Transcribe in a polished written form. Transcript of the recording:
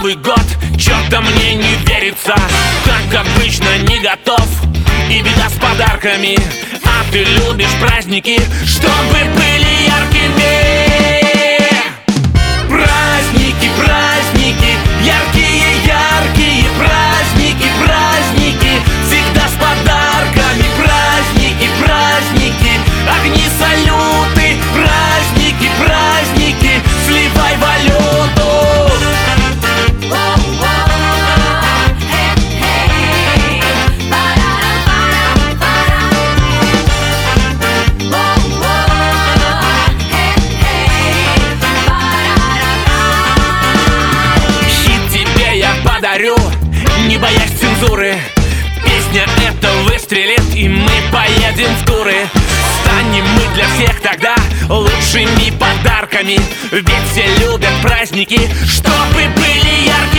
Новый год, чё-то мне не верится. Как обычно не готов, и беда с подарками. А ты любишь праздники, чтобы были яркими. Праздники, праздники, яркие праздники, праздники, всегда с подарками. Праздники, праздники, огни, салюты, праздники, праздники, сливай валюту. Не боясь цензуры, песня эта выстрелит, и мы поедем в туры. Станем мы для всех тогда лучшими подарками, ведь все любят праздники, чтобы были яркими.